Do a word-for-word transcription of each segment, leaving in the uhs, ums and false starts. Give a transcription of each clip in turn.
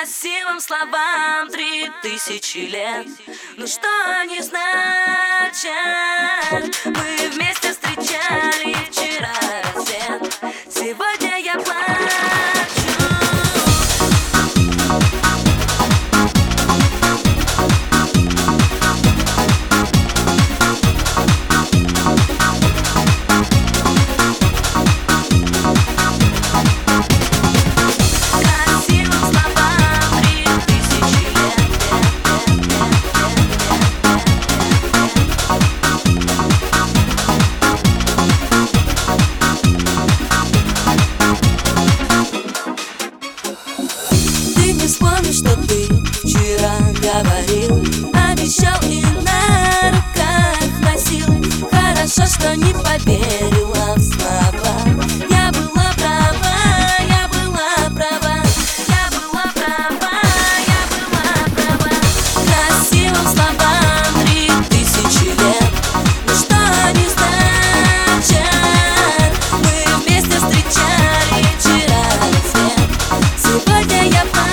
Красивым словам три тысячи лет. Ну что они значат? Мы вместе встречали вчера рассвет. Сегодня я плачу. Вспомни, что ты вчера говорил, обещал и на руках носил. Хорошо, что не поверила в слова. Я была права, я была права, я была права, я была права. Красивым словам три тысячи лет. Ну что они значат? Мы вместе встречали вчера рассвет. Сегодня я плачу.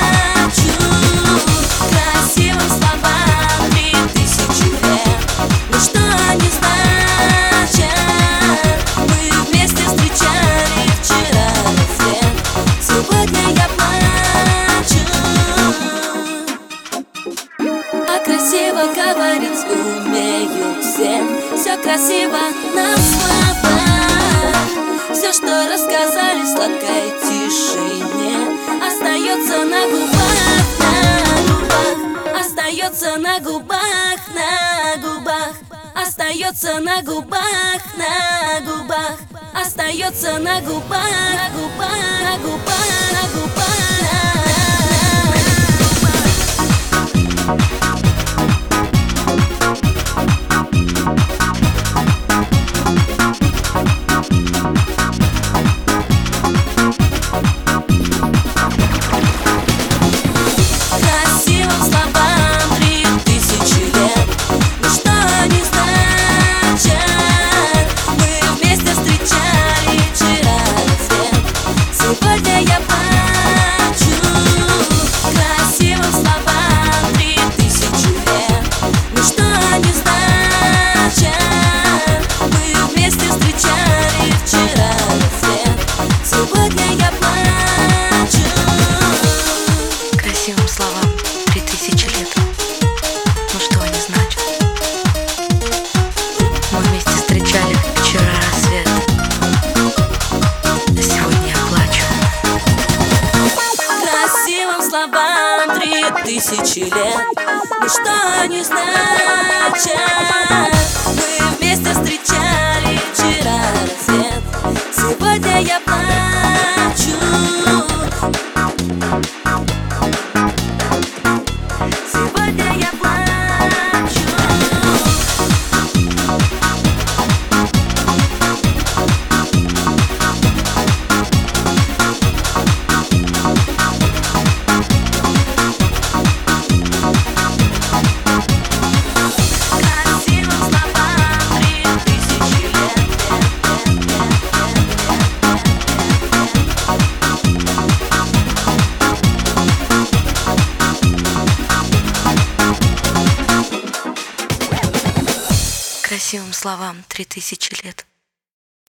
Красивым словам три тысячи лет. Ну что они значат? Мы вместе встречали вчера рассвет. Сегодня я плачу. А красиво говорить умеют все. Все красиво на словах. Все, что рассказали в сладкой тишине, остается на губах, на губах. Остается на губах, на губах. Остается на губах, на губах. Остается на губах, на губах, на губах, на губах. Красивым словам три тысячи лет. Ну что они значат? Мы вместе встречали вчера рассвет. Сегодня я плачу. Красивым словам три тысячи лет. Ну что они значат? Мы вместе встречали вчера рассвет. Сегодня я плачу. Красивым словам три тысячи лет. Ну что они значат? Мы вместе встречали вчера рассвет. Сегодня я плачу. Красивым словам три тысячи лет. Ну что они значат? Мы вместе встречали вчера рассвет. Сегодня я плачу. Сегодня я плачу. Красивым словам три тысячи лет. Красивым словам три тысячи лет.